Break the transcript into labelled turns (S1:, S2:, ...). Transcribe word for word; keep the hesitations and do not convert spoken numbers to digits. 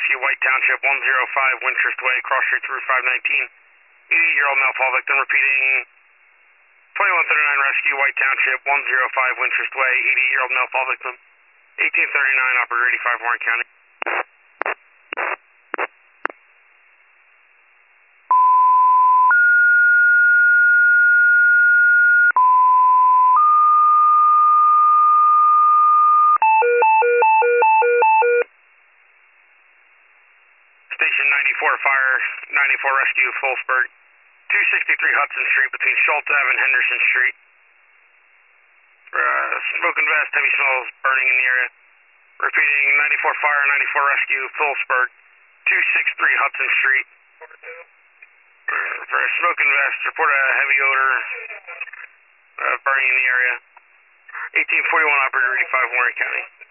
S1: Rescue, White Township, one oh five Winchester Way, cross street through five nineteen. eighty-year-old male fall victim, repeating. twenty-one thirty-nine Rescue, White Township, one oh five Winchester Way, eighty-year-old male fall victim. eighteen thirty-nine, operator eighty-five, Warren County. Station ninety-four Fire, ninety-four Rescue, Fullsburg, two sixty-three Hudson Street between Schultz Ave and Henderson Street. Uh, smoke and vest, heavy smells burning in the area. Repeating, ninety-four Fire, ninety-four Rescue, Fullsburg, two sixty-three Hudson Street. For smoke and vest, report a heavy odor uh, burning in the area. eighteen forty-one, operator eighty-five, Warren County.